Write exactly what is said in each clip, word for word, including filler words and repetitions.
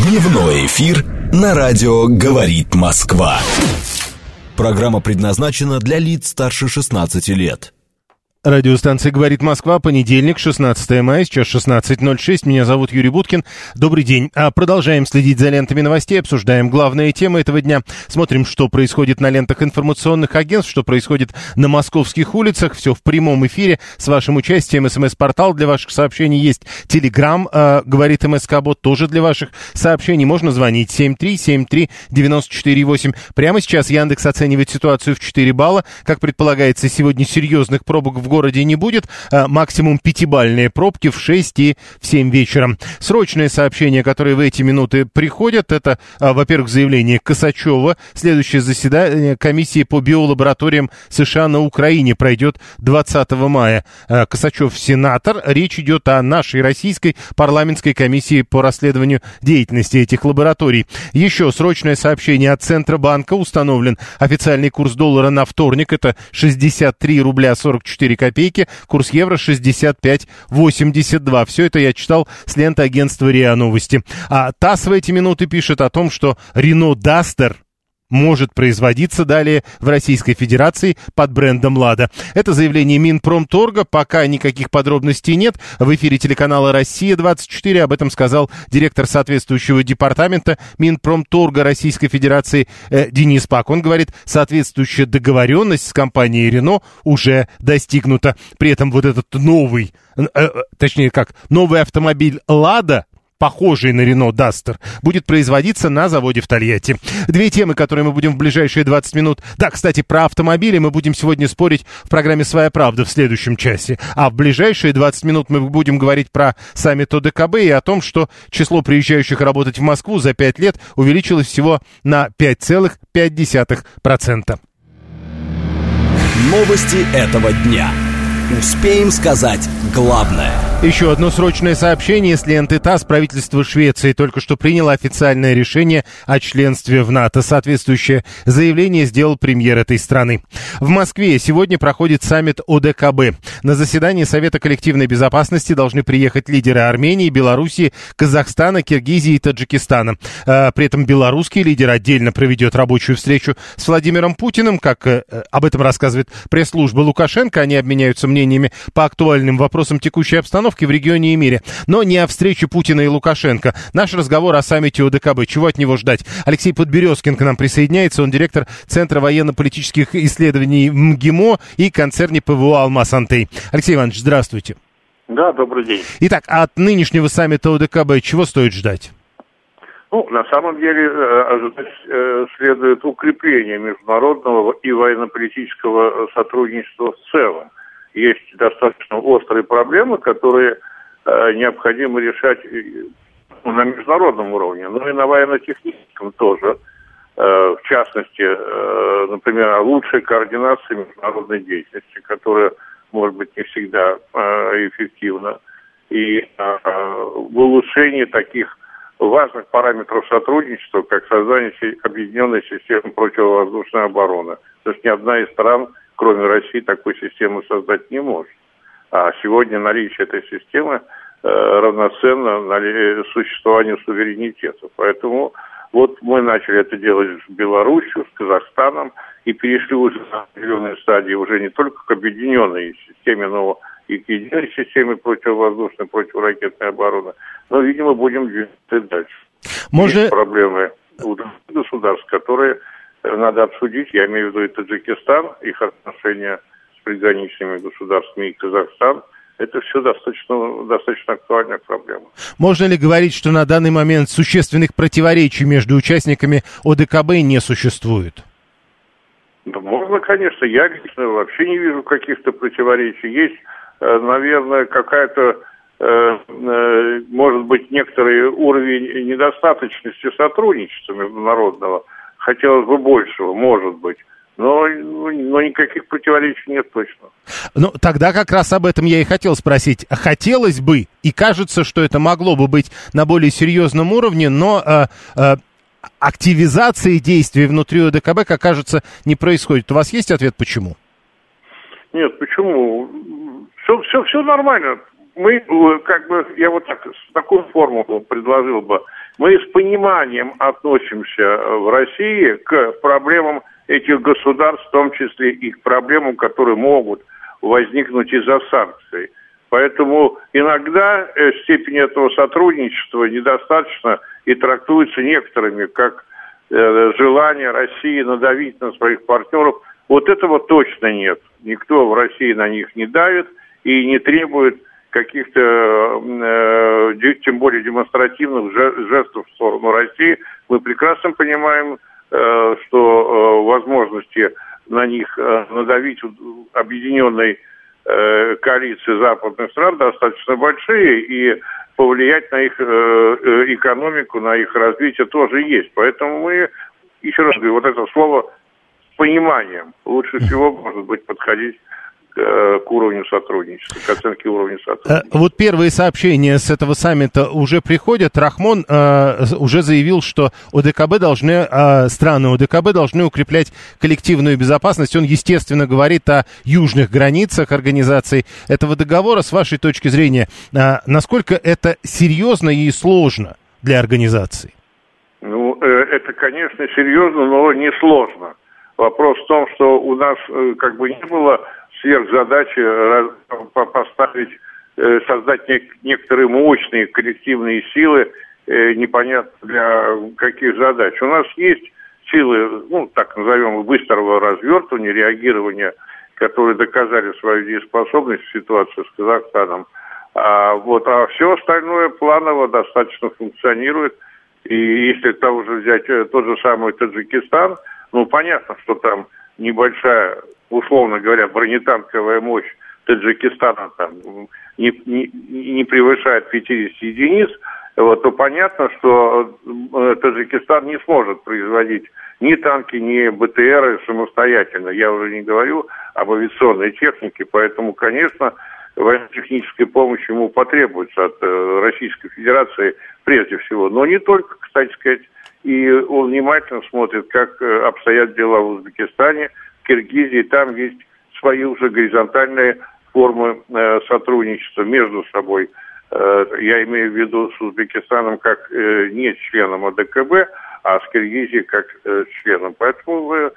Дневной эфир на радио «Говорит Москва». Программа предназначена для лиц старше шестнадцати лет. Радиостанция «Говорит Москва», понедельник, шестнадцатое мая, сейчас шестнадцать ноль шесть. Меня зовут Юрий Буткин. Добрый день. А продолжаем следить за лентами новостей, обсуждаем главные темы этого дня. Смотрим, что происходит на лентах информационных агентств, что происходит на московских улицах. Все в прямом эфире с вашим участием. СМС-портал для ваших сообщений есть. Телеграм, э, говорит МСК-бот, тоже для ваших сообщений. Можно звонить семь три семь три девять четыре восемь. Прямо сейчас Яндекс оценивает ситуацию в четыре балла. Как предполагается, сегодня серьезных пробок в городе не будет, а максимум пятибалльные пробки в шесть и в семь вечера. Срочные сообщения, которые в эти минуты приходят, это, а, во-первых, заявление Косачева. Следующее заседание комиссии по биолабораториям США на Украине пройдет двадцатого мая. А, Косачев сенатор. Речь идет о нашей российской парламентской комиссии по расследованию деятельности этих лабораторий. Еще срочное сообщение от Центробанка. Установлен официальный курс доллара на вторник. Это шестьдесят три рубля сорок четыре копейки, курс евро шестьдесят пять восемьдесят два. Все это я читал с ленты агентства РИА Новости. А ТАСС в эти минуты пишет о том, что Renault Duster может производиться далее в Российской Федерации под брендом «Лада». Это заявление Минпромторга, пока никаких подробностей нет. В эфире телеканала «Россия двадцать четыре» об этом сказал директор соответствующего департамента Минпромторга Российской Федерации э, Денис Пак. Он говорит, соответствующая договоренность с компанией «Рено» уже достигнута. При этом вот этот новый, э, э, точнее как, новый автомобиль «Лада», похожий на Renault Duster, будет производиться на заводе в Тольятти. Две темы, которые мы будем в ближайшие двадцать минут... Да, кстати, про автомобили мы будем сегодня спорить в программе «Своя правда» в следующем часе. А в ближайшие двадцать минут мы будем говорить про саммит ОДКБ и о том, что число приезжающих работать в Москву за пять лет увеличилось всего на пять целых пять десятых процента. Новости этого дня. Успеем сказать главное. Еще одно срочное сообщение с ленты ТАСС. Правительство Швеции только что приняло официальное решение о членстве в НАТО. Соответствующее заявление сделал премьер этой страны. В Москве сегодня проходит саммит ОДКБ. На заседание Совета коллективной безопасности должны приехать лидеры Армении, Белоруссии, Казахстана, Киргизии и Таджикистана. При этом белорусский лидер отдельно проведет рабочую встречу с Владимиром Путиным. Как об этом рассказывает пресс-служба Лукашенко, они обменяются мнениями по актуальным вопросам текущей обстановки в регионе и мире. Но не о встрече Путина и Лукашенко. Наш разговор о саммите ОДКБ. Чего от него ждать? Алексей Подберезкин к нам присоединяется. Он директор Центра военно-политических исследований МГИМО и концерне ПВО «Алмаз Антей». Алексей Иванович, здравствуйте. Да, добрый день. Итак, от нынешнего саммита ОДКБ чего стоит ждать? Ну, на самом деле, ожидать следует укрепления международного и военно-политического сотрудничества в целом. Есть достаточно острые проблемы, которые э, необходимо решать на международном уровне, но и на военно-техническом тоже. Э, в частности, э, например, лучшей координации международной деятельности, которая, может быть, не всегда э, эффективна, и э, в улучшении таких важных параметров сотрудничества, как создание объединенной системы противовоздушной обороны. То есть ни одна из стран, кроме России, такой системы создать не может. А сегодня наличие этой системы э, равноценно нали- существованию суверенитета. Поэтому вот мы начали это делать с Беларусью, с Казахстаном, и перешли уже на определенные стадии уже не только к объединенной системе, но и к единой системе противовоздушной, противоракетной обороны. Но, видимо, будем двигаться дальше. Можно... Есть проблемы у государств, которые надо обсудить, я имею в виду и Таджикистан, их отношения с приграничными государствами и Казахстан. Это все достаточно, достаточно актуальная проблема. Можно ли говорить, что на данный момент существенных противоречий между участниками ОДКБ не существует? Да, можно, конечно. Я лично вообще не вижу каких-то противоречий. Есть, наверное, какая-то, может быть, некоторый уровень недостаточности сотрудничества международного. Хотелось бы большего, может быть. Но, но никаких противоречий нет точно. Ну, тогда как раз об этом я и хотел спросить. Хотелось бы, и кажется, что это могло бы быть на более серьезном уровне, но э, э, активизации действий внутри ОДКБ, как кажется, не происходит. У вас есть ответ, почему? Нет, почему? Все, все, все нормально. Мы, как бы, я вот так, такую формулу предложил бы. мы с пониманием относимся в России к проблемам этих государств, в том числе и к проблемам, которые могут возникнуть из-за санкций. Поэтому иногда степень этого сотрудничества недостаточно и трактуется некоторыми как э, желание России надавить на своих партнеров. Вот этого точно нет. Никто в России на них не давит и не требует каких-то, э, тем более демонстративных жестов в сторону России. Мы прекрасно понимаем, э, что э, возможности на них э, надавить объединенной э, коалиции западных стран достаточно большие, и повлиять на их э, экономику, на их развитие тоже есть. Поэтому мы, еще раз говорю, вот это слово с пониманием лучше всего, может быть, подходить к уровню сотрудничества, к оценке уровня сотрудничества. Вот первые сообщения с этого саммита уже приходят. Рахмон э, уже заявил, что ОДКБ должны, э, страны ОДКБ должны укреплять коллективную безопасность. Он, естественно, говорит о южных границах организации этого договора. С вашей точки зрения, э, насколько это серьезно и сложно для организации? Ну, э, это, конечно, серьезно, но не сложно. Вопрос в том, что у нас э, как бы не было сверхзадачи поставить, создать некоторые мощные коллективные силы, непонятно для каких задач. У нас есть силы, ну, так назовем, быстрого развертывания, реагирования, которые доказали свою дееспособность в ситуации с Казахстаном. А, вот, а все остальное планово достаточно функционирует. И если того же взять тот же самый Таджикистан, ну, понятно, что там небольшая, условно говоря, бронетанковая мощь Таджикистана там не, не, не превышает пятьдесят единиц, вот, то понятно, что Таджикистан не сможет производить ни танки, ни БТРы самостоятельно. Я уже не говорю об авиационной технике, поэтому, конечно, военно-техническая помощь ему потребуется от э, Российской Федерации прежде всего. Но не только, кстати сказать, и он внимательно смотрит, как э, обстоят дела в Узбекистане, в Киргизии. Там есть свои уже горизонтальные формы э, сотрудничества между собой. Э, я имею в виду с Узбекистаном как э, не членом ОДКБ, а с Киргизией как э, членом. Поэтому э,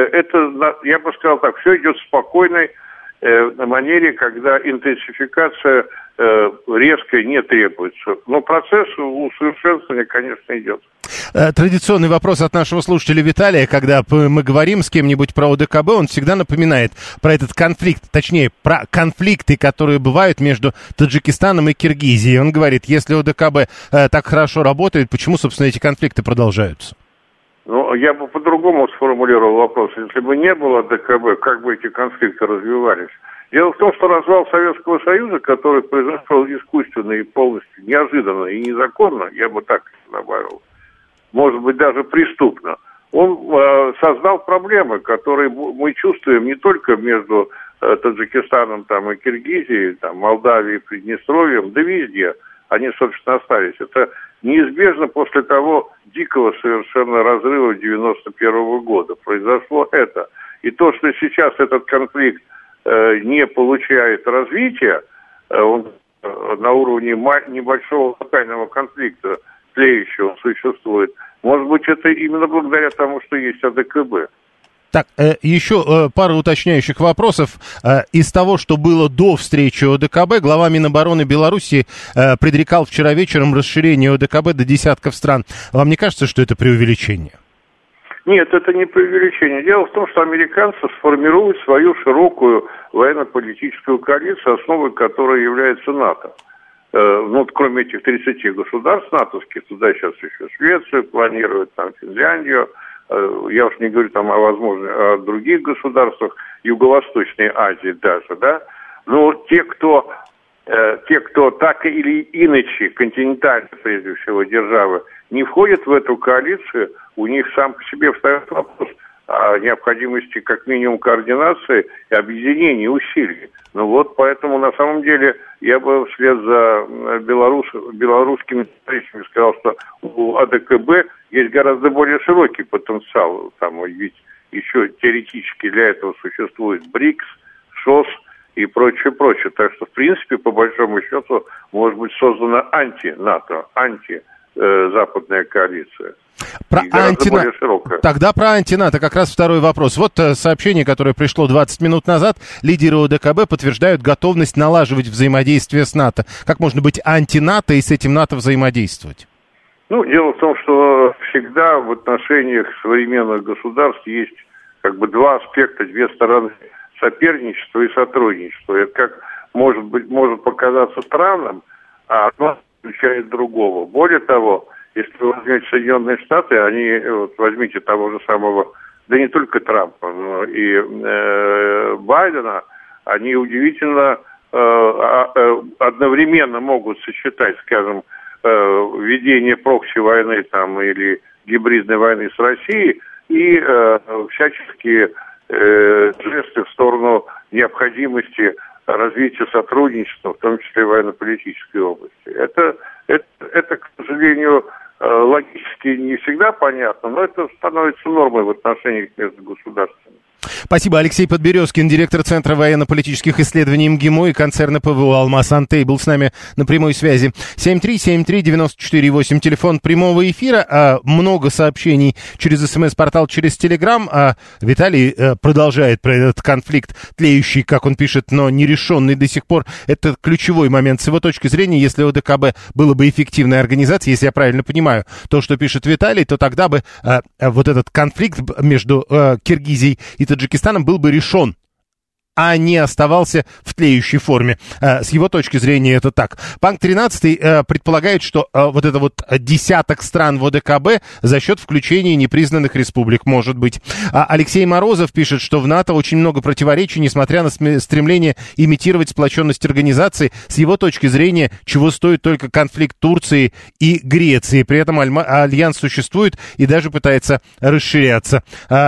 это, я бы сказал так, все идет в спокойной э, манере, когда интенсификация э, резко не требуется. Но процесс усовершенствования, конечно, идет. Традиционный вопрос от нашего слушателя Виталия, когда мы говорим с кем-нибудь про ОДКБ, он всегда напоминает про этот конфликт, точнее, про конфликты, которые бывают между Таджикистаном и Киргизией. Он говорит, если ОДКБ э, так хорошо работает, почему, собственно, эти конфликты продолжаются? Ну, я бы по-другому сформулировал вопрос. Если бы не было ОДКБ, как бы эти конфликты развивались? Дело в том, что развал Советского Союза, который произошел искусственно и полностью неожиданно и незаконно, я бы так добавил, может быть, даже преступно, он э, создал проблемы, которые мы чувствуем не только между э, Таджикистаном там, и Киргизией, там, Молдавией, Приднестровьем, да везде. Они, собственно, остались. Это неизбежно после того дикого совершенно разрыва девяносто первого года. Произошло это. И то, что сейчас этот конфликт э, не получает развития, э, он э, на уровне ма- небольшого локального конфликта, тлеющего существует. Может быть, это именно благодаря тому, что есть ОДКБ. Так, э, еще э, пару уточняющих вопросов. Э, из того, что было до встречи ОДКБ, глава Минобороны Беларуси э, предрекал вчера вечером расширение ОДКБ до десятков стран. Вам не кажется, что это преувеличение? Нет, это не преувеличение. Дело в том, что американцы сформируют свою широкую военно-политическую коалицию, основой которой является НАТО. Ну, кроме этих тридцати государств натовских, туда сейчас еще Швецию планируют, там Финляндию, я уж не говорю там о, возможно, о других государствах Юго-Восточной Азии даже, да, но те, кто, э, те, кто так или иначе, континентальные, прежде всего, державы, не входят в эту коалицию, у них сам по себе встает вопрос о необходимости как минимум координации и объединения усилий. Ну вот, поэтому на самом деле я бы вслед за белорус, белорусскими встречами сказал, что у АДКБ есть гораздо более широкий потенциал. Там ведь еще теоретически для этого существует БРИКС, ШОС и прочее, прочее. Так что, в принципе, по большому счету, может быть создана анти-НАТО, анти э, западная коалиция. Про антина... Тогда про антинато как раз второй вопрос. Вот сообщение, которое пришло двадцать минут назад. Лидеры ОДКБ подтверждают готовность налаживать взаимодействие с НАТО. Как можно быть антинато и с этим НАТО взаимодействовать? Ну, дело в том, что всегда в отношениях современных государств есть как бы два аспекта, две стороны: соперничество и сотрудничество. Это как может быть, может показаться странным, а одно исключает другого. Более того, если вы возьмете Соединенные Штаты, они, вот возьмите того же самого, да не только Трампа, но и э, Байдена, они удивительно э, э, одновременно могут сочетать, скажем, э, ведение прокси-войны там или гибридной войны с Россией и э, всяческие э, жесты в сторону необходимости развития сотрудничества, в том числе в военно-политической области. Это, это, это, к сожалению, логически не всегда понятно, но это становится нормой в отношениях между государствами. Спасибо. Алексей Подберезкин, директор Центра военно-политических исследований МГИМО и концерна ПВО «Алмаз Антей» был с нами на прямой связи. семь три семь три девять четыре восемь, телефон прямого эфира. А, много сообщений через СМС-портал, через Телеграм. А, Виталий а, продолжает про этот конфликт, тлеющий, как он пишет, но нерешенный до сих пор. Это ключевой момент с его точки зрения. Если ОДКБ было бы эффективной организацией, если я правильно понимаю то, что пишет Виталий, то тогда бы а, вот этот конфликт между а, Киргизией и Таджикистаном был бы решен, а не оставался в тлеющей форме. С его точки зрения это так. Панк тринадцать предполагает, что вот это вот десяток стран в ОДКБ за счет включения непризнанных республик, может быть. Алексей Морозов пишет, что в НАТО очень много противоречий, несмотря на стремление имитировать сплоченность организации. С его точки зрения, чего стоит только конфликт Турции и Греции. При этом альянс существует и даже пытается расширяться.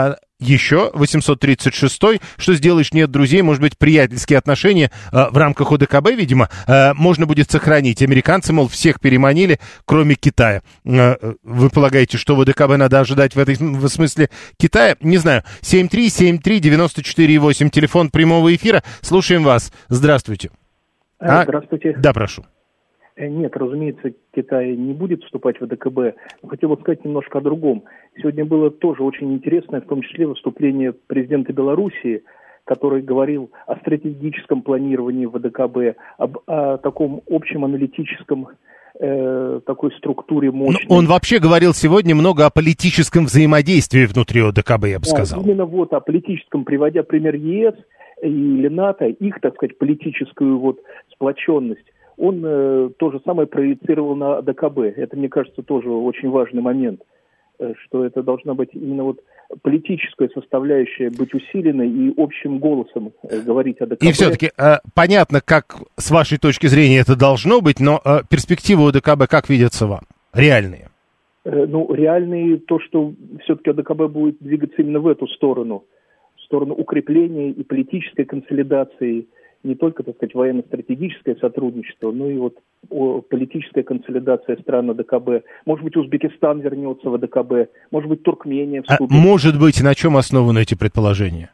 Еще восемьсот тридцать шестой. Что сделаешь, нет друзей, может быть, приятельские отношения э, в рамках ОДКБ, видимо, э, можно будет сохранить. Американцы, мол, всех переманили, кроме Китая. Э, вы полагаете, что в ОДКБ надо ожидать в этой в смысле Китая? Не знаю. семь три семь три девять четыре восемь, телефон прямого эфира. Слушаем вас. Здравствуйте. А? Здравствуйте. Да, прошу. Нет, разумеется, Китай не будет вступать в ОДКБ. Но хотел бы сказать немножко о другом. Сегодня было тоже очень интересное, в том числе выступление президента Белоруссии, который говорил о стратегическом планировании в ОДКБ, об о таком общем аналитическом э, такой структуре мощной. Но он вообще говорил сегодня много о политическом взаимодействии внутри ОДКБ, я бы да, сказал. Именно вот о политическом, приводя пример ЕС или НАТО, их, так сказать, политическую вот сплоченность. Он э, то же самое проецировал на ОДКБ. Это, мне кажется, тоже очень важный момент, э, что это должна быть именно вот политическая составляющая быть усиленной и общим голосом э, говорить о ОДКБ. И все-таки э, понятно, как с вашей точки зрения это должно быть, но э, перспективы ОДКБ как видятся вам? Реальные? Э, ну, реальные то, что все-таки ОДКБ будет двигаться именно в эту сторону, в сторону укрепления и политической консолидации, не только, так сказать, военно-стратегическое сотрудничество, но и вот политическая консолидация стран ОДКБ. Может быть, Узбекистан вернется в ОДКБ, может быть, Туркмения вступит. А может быть, на чем основаны эти предположения?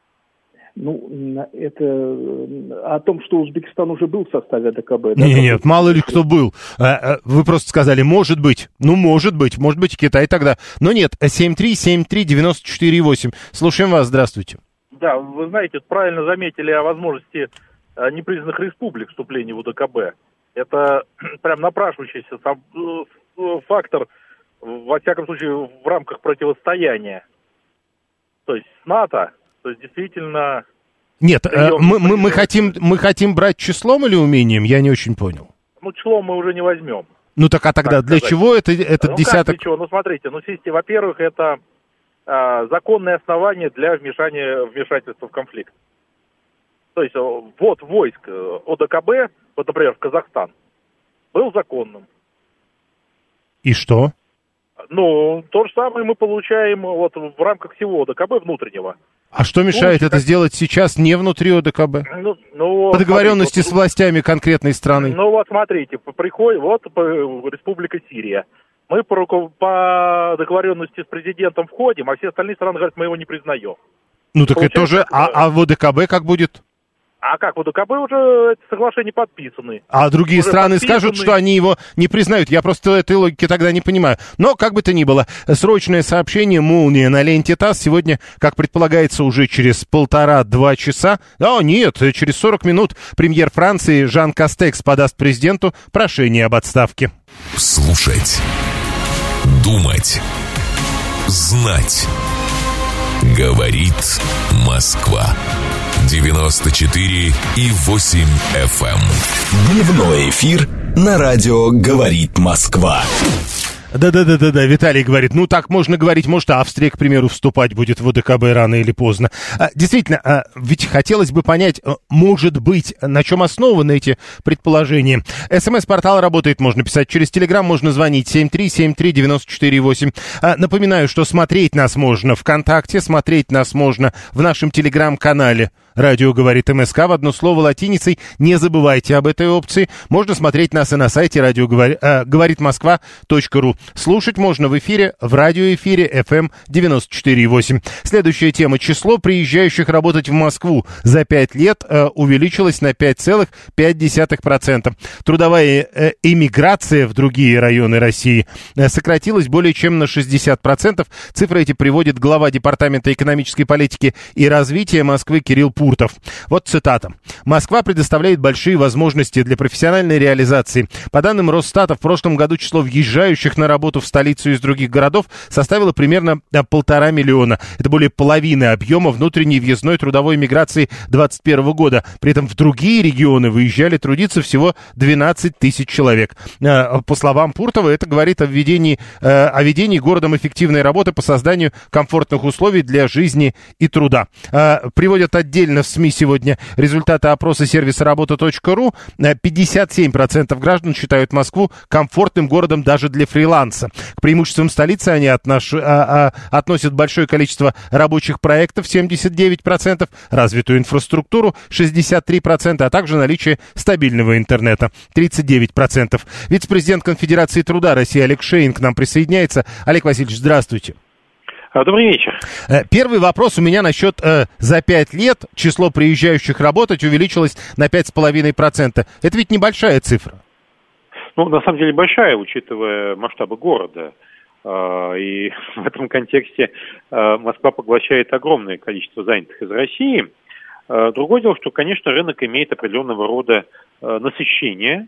Ну, это о том, что Узбекистан уже был в составе ОДКБ. Нет, да, нет, мало ли кто был. Вы просто сказали, может быть. Ну, может быть, может быть, Китай тогда. Но нет, семь три семь три девять четыре восемь. Слушаем вас, здравствуйте. Да, вы знаете, правильно заметили о возможности непризнанных республик вступления в ОДКБ. Это прям напрашивающийся сам, фактор, во всяком случае, в рамках противостояния. То есть с НАТО, то есть действительно... Нет, мы, мы, мы, хотим, мы хотим брать числом или умением? Я не очень понял. Ну, числом мы уже не возьмем. Ну, так а тогда для сказать. Чего это, этот ну, десяток... Как для чего? Ну, смотрите, ну, во-первых, это... законное основание для вмешания, вмешательства в конфликт. То есть ввод войск ОДКБ, вот, например, в Казахстан, был законным. И что? Ну, то же самое мы получаем вот в рамках всего ОДКБ внутреннего. А что мешает ну, это как... сделать сейчас не внутри ОДКБ? Ну, ну, по договоренности смотрите, с властями конкретной страны? Ну вот смотрите, приходит, вот Республика Сирия. Мы по, по договоренности с президентом входим, а все остальные страны говорят, мы его не признаем. Ну так это тоже, а, а в ОДКБ как будет? А как, в ОДКБ уже эти соглашения подписаны. А другие уже страны подписаны. скажут, что они его не признают. Я просто этой логики тогда не понимаю. Но, как бы то ни было, срочное сообщение «Молния» на ленте ТАСС сегодня, как предполагается, уже через полтора-два часа. А, нет, через сорок минут премьер Франции Жан Кастекс подаст президенту прошение об отставке. Слушать. Думать. Знать. Говорит Москва. девяносто четыре и восемь эф эм. Дневной эфир на радио «Говорит Москва». Да-да-да-да-да, Виталий говорит, ну так можно говорить, может, Австрия, к примеру, вступать будет в ОДКБ рано или поздно. А, действительно, а, ведь хотелось бы понять, может быть, на чем основаны эти предположения. СМС-портал работает, можно писать через Телеграм, можно звонить семь три семь три девять четыре восемь. А, напоминаю, что смотреть нас можно ВКонтакте, смотреть нас можно в нашем Телеграм-канале «Радио говорит МСК» в одно слово латиницей. Не забывайте об этой опции. Можно смотреть нас и на сайте радио говорит москва точка ру. Слушать можно в эфире, в радиоэфире эф эм девяносто четыре и восемь. Следующая тема. Число приезжающих работать в Москву за пять лет э, увеличилось на пять целых пять десятых процента. Трудовая э, эмиграция в другие районы России э, сократилась более чем на шестьдесят процентов. Цифры эти приводит глава Департамента экономической политики и развития Москвы Кирилл Пуртов. Вот цитата. «Москва предоставляет большие возможности для профессиональной реализации. По данным Росстата, в прошлом году число въезжающих на работу в столицу из других городов составило примерно полтора миллиона. Это более половины объема внутренней въездной трудовой миграции двадцать первого года. При этом в другие регионы выезжали трудиться всего двенадцать тысяч человек». По словам Пуртова, это говорит о введении, о ведении городом эффективной работы по созданию комфортных условий для жизни и труда. Приводят отдельно в СМИ сегодня результаты опроса сервиса работа точка ру. пятьдесят семь процентов граждан считают Москву комфортным городом даже для фриланса. К преимуществам столицы они отнош... а, а, относят большое количество рабочих проектов, семьдесят девять процентов, развитую инфраструктуру, шестьдесят три процента, а также наличие стабильного интернета, тридцать девять процентов. Вице-президент Конфедерации труда России Олег Шейн к нам присоединяется. Олег Васильевич, здравствуйте. Добрый вечер. Первый вопрос у меня насчет э, за пять лет число приезжающих работать увеличилось на пять целых пять десятых процента. Это ведь небольшая цифра. Ну, на самом деле большая, учитывая масштабы города. И в этом контексте Москва поглощает огромное количество занятых из России. Другое дело, что, конечно, рынок имеет определенного рода насыщение,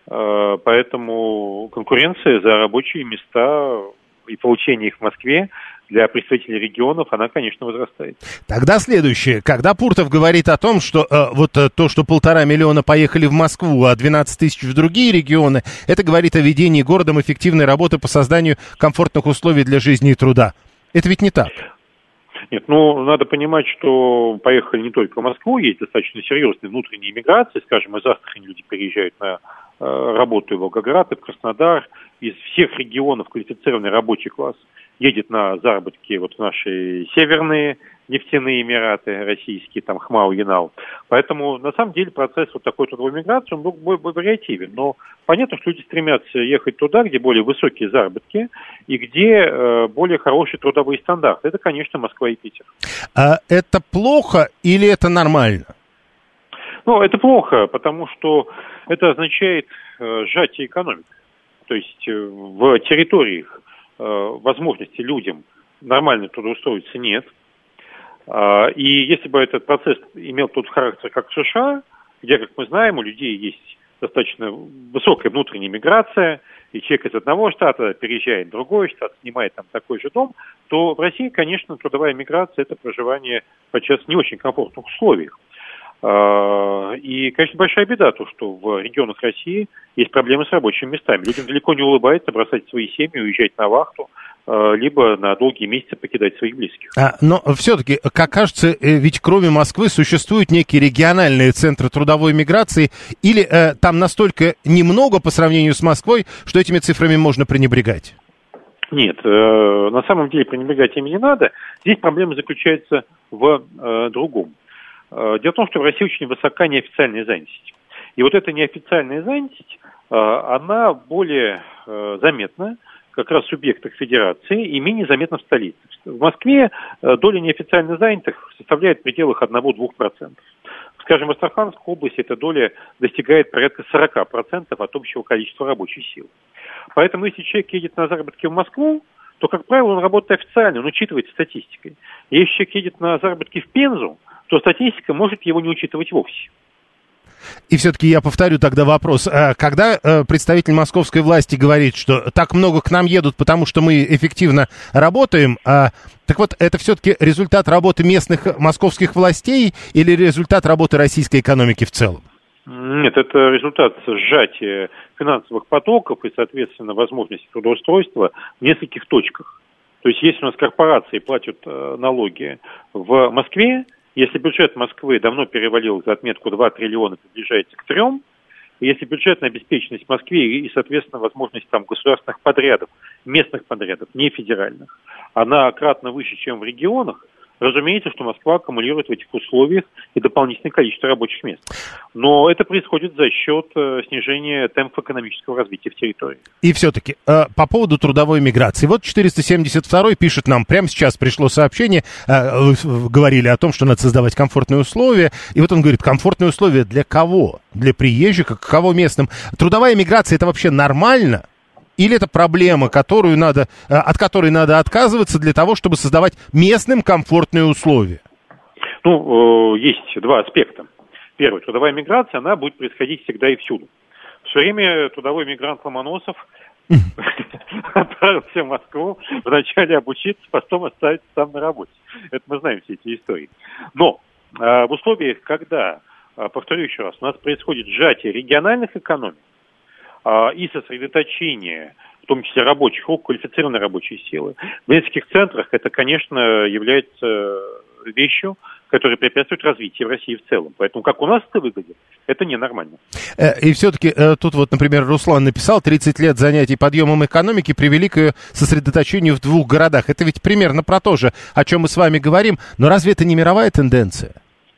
поэтому конкуренция за рабочие места и получение их в Москве для представителей регионов, она, конечно, возрастает. Тогда следующее. Когда Пуртов говорит о том, что э, вот э, то, что полтора миллиона поехали в Москву, а двенадцать тысяч в другие регионы, это говорит о ведении городом эффективной работы по созданию комфортных условий для жизни и труда. Это ведь не так. Нет, ну, надо понимать, что поехали не только в Москву, есть достаточно серьезные внутренние миграции. Скажем, из Астрахани люди переезжают на э, работу в Волгоград, и в Краснодар. Из всех регионов квалифицированный рабочий класс едет на заработки вот в наши северные нефтяные эмираты российские, там ХМАО, ЯНАО. Поэтому, на самом деле, процесс вот такой трудовой миграции, он был вариативен. Но понятно, что люди стремятся ехать туда, где более высокие заработки и где э, более хорошие трудовые стандарты. Это, конечно, Москва и Питер. А это плохо или это нормально? Ну, это плохо, потому что это означает э, сжатие экономики. То есть э, в территориях возможности людям нормально трудоустроиться нет. И если бы этот процесс имел тот характер, как в США, где, как мы знаем, у людей есть достаточно высокая внутренняя миграция, и человек из одного штата переезжает в другой штат, снимает там такой же дом, то в России, конечно, трудовая миграция – это проживание подчас в не очень комфортных условиях. И, конечно, большая беда то, что в регионах России есть проблемы с рабочими местами. Людям далеко не улыбается бросать свои семьи, уезжать на вахту, либо на долгие месяцы покидать своих близких. А, но все-таки, как кажется, ведь кроме Москвы существуют некие региональные центры трудовой миграции, или э, там настолько немного по сравнению с Москвой, что этими цифрами можно пренебрегать? Нет, э, на самом деле пренебрегать ими не надо. Здесь проблема заключается в э, другом. Дело в том, что в России очень высока неофициальная занятость. И вот эта неофициальная занятость, она более заметна как раз в субъектах федерации и менее заметна в столице. В Москве доля неофициально занятых составляет в пределах одного-двух процентов. В Скажем, в Астраханской области эта доля достигает порядка сорок процентов от общего количества рабочей силы. Поэтому, если человек едет на заработки в Москву, то, как правило, он работает официально, он учитывается статистикой. Если человек едет на заработки в Пензу, то статистика может его не учитывать вовсе. И все-таки я повторю тогда вопрос. Когда представитель московской власти говорит, что так много к нам едут, потому что мы эффективно работаем, так вот, это все-таки результат работы местных московских властей или результат работы российской экономики в целом? Нет, это результат сжатия финансовых потоков и, соответственно, возможности трудоустройства в нескольких точках. То есть, если у нас корпорации платят налоги в Москве, если бюджет Москвы давно перевалил за отметку два триллиона, приближается к трем, если бюджетная обеспеченность в Москве и, соответственно, возможность там государственных подрядов, местных подрядов, не федеральных, она кратно выше, чем в регионах, разумеется, что Москва аккумулирует в этих условиях и дополнительное количество рабочих мест. Но это происходит за счет э, снижения темпа экономического развития в территории. И все-таки э, по поводу трудовой миграции. Вот четыреста семьдесят второй пишет нам, прямо сейчас пришло сообщение, э, вы говорили о том, что надо создавать комфортные условия, и вот он говорит, комфортные условия для кого? Для приезжих, а кого местным? Трудовая миграция — это вообще нормально? Или это проблема, которую надо, от которой надо отказываться для того, чтобы создавать местным комфортные условия? Ну, есть два аспекта. Первый, трудовая миграция, она будет происходить всегда и всюду. Все время трудовой мигрант Ломоносов отправился в Москву вначале обучиться, потом оставиться там на работе. Это мы знаем все эти истории. Но в условиях, когда, повторю еще раз, у нас происходит сжатие региональных экономик, и сосредоточение, в том числе рабочих рук, квалифицированной рабочей силы. В нескольких центрах это, конечно, является вещью, которая препятствует развитию в России в целом. Поэтому как у нас это выглядит, это ненормально. И все-таки тут вот, например, Руслан написал, тридцать лет занятий подъемом экономики привели к сосредоточению в двух городах. Это ведь примерно про то же, о чем мы с вами говорим. Но разве это не мировая тенденция?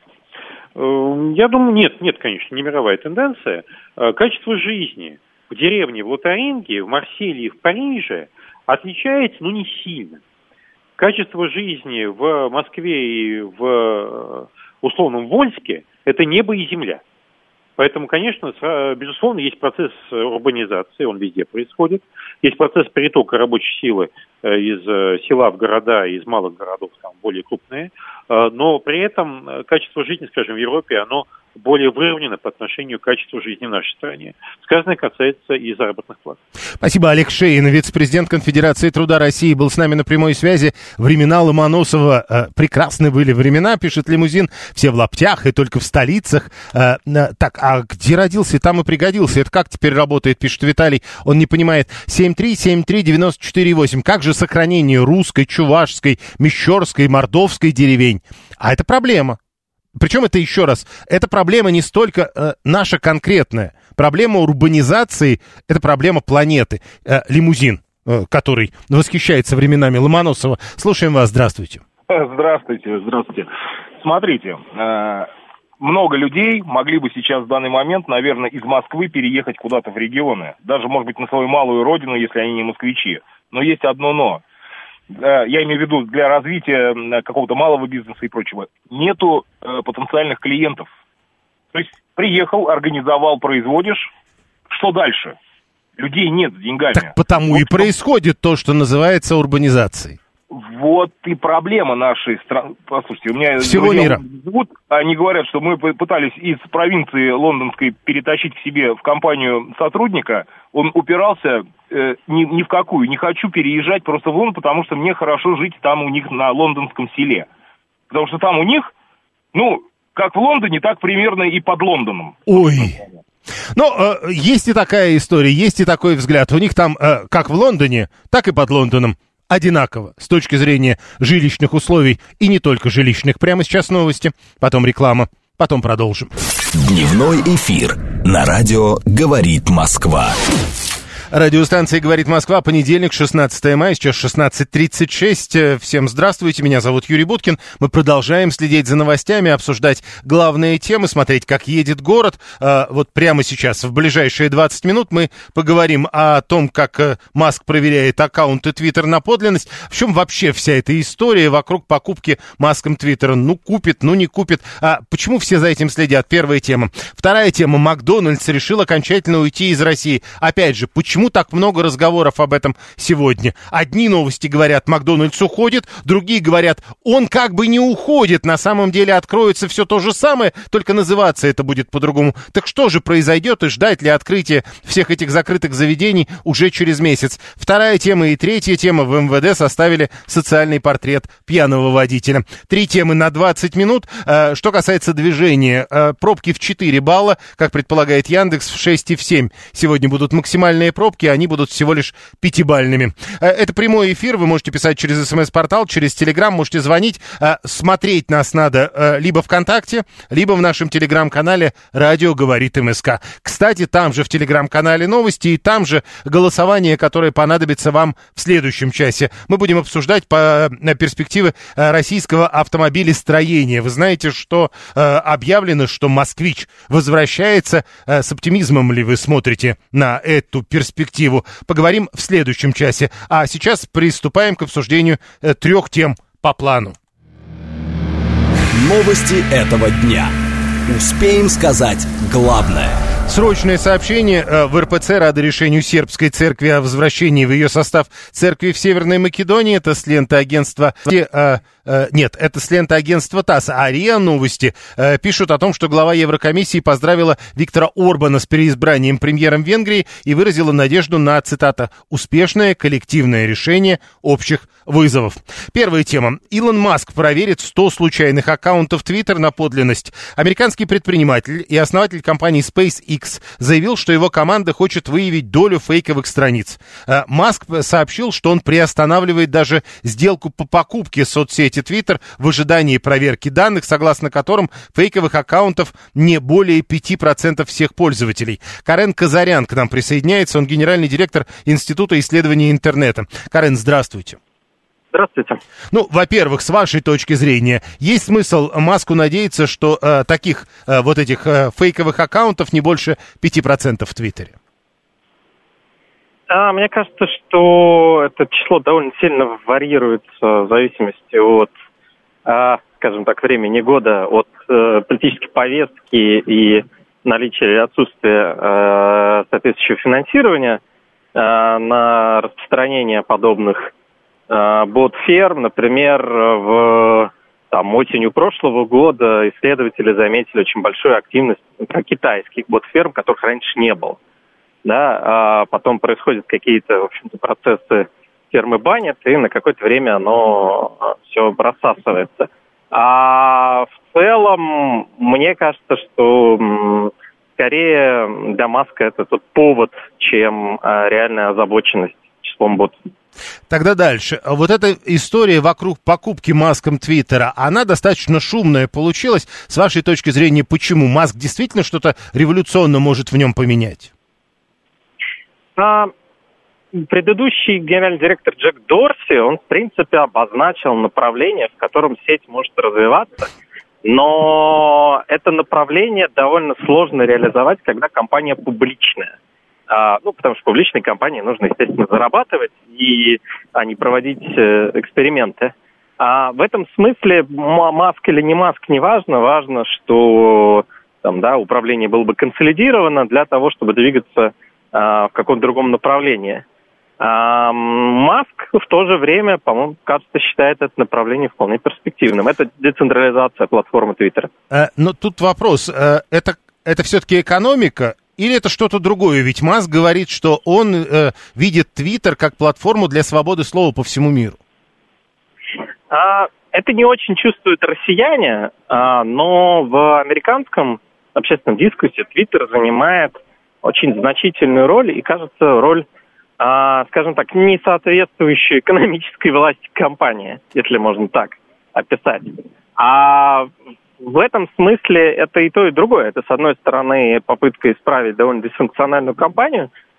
Я думаю, нет, нет, конечно, не мировая тенденция. Качество жизни в деревне, в Лотаринге, в Марселе и в Париже отличается, ну, не сильно. Качество жизни в Москве и в условном Вольске – это небо и земля. Поэтому, конечно, безусловно, есть процесс урбанизации, он везде происходит. Есть процесс перетока рабочей силы из села в города, из малых городов, там, более крупные. Но при этом качество жизни, скажем, в Европе, оно более выровнено по отношению к качеству жизни в нашей стране. Сказанное касается и заработных плат. Спасибо. Олег Шейн, вице-президент Конфедерации труда России, был с нами на прямой связи. Времена Ломоносова э, прекрасные были времена, пишет Лимузин. Все в лаптях и только в столицах. Э, э, так, а где родился, там и пригодился. Это как теперь работает, пишет Виталий. Он не понимает. семь три семь три девять четыре восемь. Как же сохранение русской, чувашской, мещерской, мордовской деревень? А это проблема. Причем это, еще раз, эта проблема не столько э, наша конкретная. Проблема урбанизации – это проблема планеты. Э, Лимузин, э, который восхищается временами Ломоносова. Слушаем вас, здравствуйте. Здравствуйте, здравствуйте. Смотрите, э, много людей могли бы сейчас в данный момент, наверное, из Москвы переехать куда-то в регионы. Даже, может быть, на свою малую родину, если они не москвичи. Но есть одно «но». Я имею в виду для развития какого-то малого бизнеса и прочего, нету э, потенциальных клиентов. То есть приехал, организовал, производишь, что дальше? Людей нет с деньгами. Так потому вот и что... происходит то, что называется урбанизацией. Вот и проблема нашей страны. Послушайте, у меня всего мира. Живут, они говорят, что мы пытались из провинции лондонской перетащить к себе в компанию сотрудника. Он упирался э, ни, ни в какую. Не хочу переезжать просто в Лондон, потому что мне хорошо жить там у них на лондонском селе. Потому что там у них, ну, как в Лондоне, так примерно и под Лондоном. Ой. Ну, э, есть и такая история, есть и такой взгляд. У них там, э, как в Лондоне, так и под Лондоном. Одинаково с точки зрения жилищных условий и не только жилищных. Прямо сейчас новости, потом реклама, потом продолжим. Дневной эфир на радио «Говорит Москва». Радиостанция «Говорит Москва», понедельник, шестнадцатое мая, сейчас шестнадцать тридцать шесть. Всем здравствуйте, меня зовут Юрий Буткин. Мы продолжаем следить за новостями, обсуждать главные темы, смотреть, как едет город. Вот прямо сейчас, в ближайшие двадцать минут, мы поговорим о том, как Маск проверяет аккаунты Твиттер на подлинность. В чем вообще вся эта история вокруг покупки Маском Твиттера? Ну, купит, ну, не купит. А почему все за этим следят? Первая тема. Вторая тема. Макдональдс решил окончательно уйти из России. Опять же, почему так много разговоров об этом сегодня? Одни новости говорят, Макдональдс уходит, другие говорят, он как бы не уходит. На самом деле откроется все то же самое, только называться это будет по-другому. Так что же произойдет и ждать ли открытия всех этих закрытых заведений уже через месяц? Вторая тема и третья тема. В эм вэ дэ составили социальный портрет пьяного водителя. Три темы на двадцать минут. Что касается движения, пробки в четыре балла, как предполагает Яндекс, в шесть и в семь. Сегодня будут максимальные пробки, они будут всего лишь пятибалльными. Это прямой эфир, вы можете писать через смс-портал, через Телеграм, можете звонить. Смотреть нас надо либо ВКонтакте, либо в нашем Телеграм-канале «Радио говорит эм эс ка». Кстати, там же в Телеграм-канале новости, и там же голосование, которое понадобится вам в следующем часе. Мы будем обсуждать по перспективы российского автомобилестроения. Вы знаете, что объявлено, что «Москвич» возвращается. С оптимизмом ли вы смотрите на эту перспективу? Поговорим в следующем часе. А сейчас приступаем к обсуждению э, трех тем по плану. Новости этого дня. Успеем сказать главное. Срочное сообщение. В эр пэ цэ рады решению сербской церкви о возвращении в ее состав церкви в Северной Македонии. Это с ленты агентства... Нет, это с ленты агентства ТАСС. А РИА Новости пишут о том, что глава Еврокомиссии поздравила Виктора Орбана с переизбранием премьером Венгрии и выразила надежду на, цитата, «успешное коллективное решение общих вызовов». Первая тема. Илон Маск проверит сто случайных аккаунтов Твиттер на подлинность. Американский предприниматель и основатель компании SpaceX заявил, что его команда хочет выявить долю фейковых страниц. Маск сообщил, что он приостанавливает даже сделку по покупке соцсети Twitter в ожидании проверки данных, согласно которым фейковых аккаунтов не более пяти процентов всех пользователей. Карен Казарян к нам присоединяется, он генеральный директор Института исследований интернета. Карен, здравствуйте. Здравствуйте. Ну, во-первых, с вашей точки зрения, есть смысл Маску надеяться, что э, таких э, вот этих э, фейковых аккаунтов не больше пяти процентов в Твиттере? А, мне кажется, что это число довольно сильно варьируется в зависимости от, а, скажем так, времени года, от э, политической повестки и наличия или отсутствия э, соответствующего финансирования э, на распространение подобных э, бот-ферм. Например, в там, осенью прошлого года исследователи заметили очень большую активность китайских бот-ферм, которых раньше не было. Да, а потом происходят какие-то, в общем-то, процессы, фермы банят, и на какое-то время оно все рассасывается. А в целом, мне кажется, что м, скорее для Маска это тот повод, чем а, реальная озабоченность числом ботов. Тогда дальше. Вот эта история вокруг покупки Маском Твиттера, она достаточно шумная получилась. С вашей точки зрения, почему? Маск действительно что-то революционно может в нем поменять? А предыдущий генеральный директор Джек Дорси, он, в принципе, обозначил направление, в котором сеть может развиваться, но это направление довольно сложно реализовать, когда компания публичная. А, ну, потому что публичной компании нужно, естественно, зарабатывать, и, а не проводить э, эксперименты. А в этом смысле Маск или не Маск, не важно. Важно, что там, да, управление было бы консолидировано для того, чтобы двигаться в каком-то другом направлении. А Маск в то же время, по-моему, кажется, считает это направление вполне перспективным. Это децентрализация платформы Твиттера. А, но тут вопрос. Это, это все-таки экономика или это что-то другое? Ведь Маск говорит, что он э, видит Твиттер как платформу для свободы слова по всему миру. А, это не очень чувствуют россияне, а, но в американском общественном дискурсе Твиттер занимает очень значительную роль, и, кажется, роль, а, скажем так, не соответствующую экономической власти компании, если можно так описать. А в этом смысле это и то, и другое. Это, с одной стороны, попытка исправить довольно дисфункциональную компанию,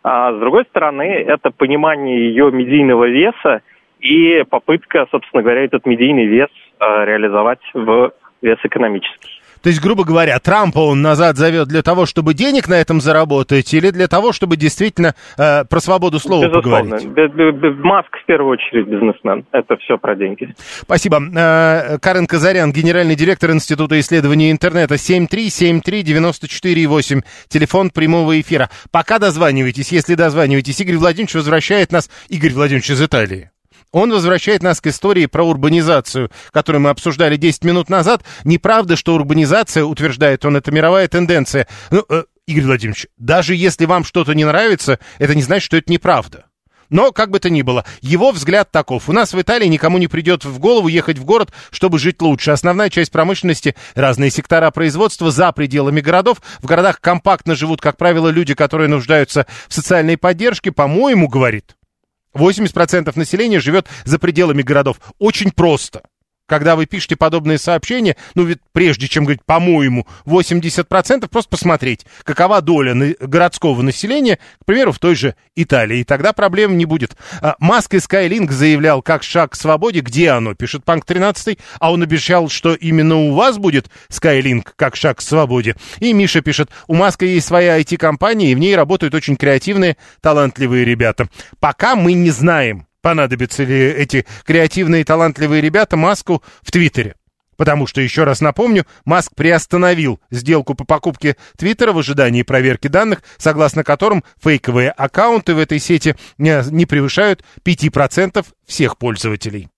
А с другой стороны, это понимание ее медийного веса и попытка, собственно говоря, этот медийный вес э, реализовать в вес экономический. То есть, грубо говоря, Трампа он назад зовет для того, чтобы денег на этом заработать, или для того, чтобы действительно э, про свободу слова Безусловно. поговорить? Маск в первую очередь бизнесмен. Это все про деньги. Спасибо. Э, Карен Казарян, генеральный директор Института исследований интернета. семь три семь три девять четыре восемь. Телефон прямого эфира. Пока дозванивайтесь, если дозваниваетесь. Игорь Владимирович возвращает нас... Игорь Владимирович из Италии. Он возвращает нас к истории про урбанизацию, которую мы обсуждали десять минут назад. Неправда, что урбанизация, утверждает он, это мировая тенденция. Ну, э, Игорь Владимирович, даже если вам что-то не нравится, это не значит, что это неправда. Но, как бы то ни было, его взгляд таков. У нас в Италии никому не придет в голову ехать в город, чтобы жить лучше. Основная часть промышленности, разные сектора производства за пределами городов. В городах компактно живут, как правило, люди, которые нуждаются в социальной поддержке. По-моему, говорит, восемьдесят процентов населения живет за пределами городов. Очень просто. Когда вы пишете подобные сообщения, ну ведь прежде чем говорить, по-моему, восемьдесят процентов, просто посмотреть, какова доля на- городского населения, к примеру, в той же Италии. И тогда проблем не будет. А, Маск и Skylink заявлял, как шаг к свободе. Где оно? Пишет Панк тринадцать. А он обещал, что именно у вас будет Skylink как шаг к свободе. И Миша пишет, у Маска есть своя ай ти-компания, и в ней работают очень креативные, талантливые ребята. Пока мы не знаем, понадобятся ли эти креативные и талантливые ребята Маску в Твиттере. Потому что, еще раз напомню, Маск приостановил сделку по покупке Твиттера в ожидании проверки данных, согласно которым фейковые аккаунты в этой сети не превышают пять процентов всех пользователей.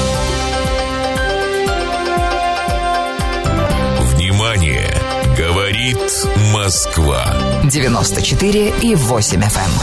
Внимание! Говорит Москва. девяносто четыре и восемь эф эм.